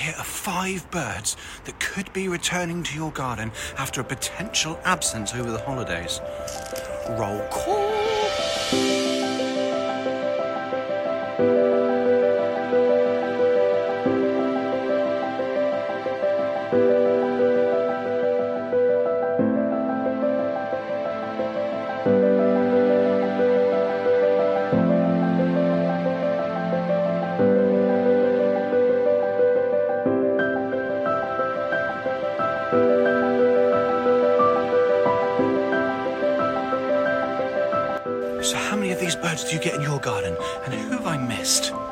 here are 5 birds that could be returning to your garden after a potential absence over the holidays. Roll call. So how many of these birds do you get in your garden? And who have I missed?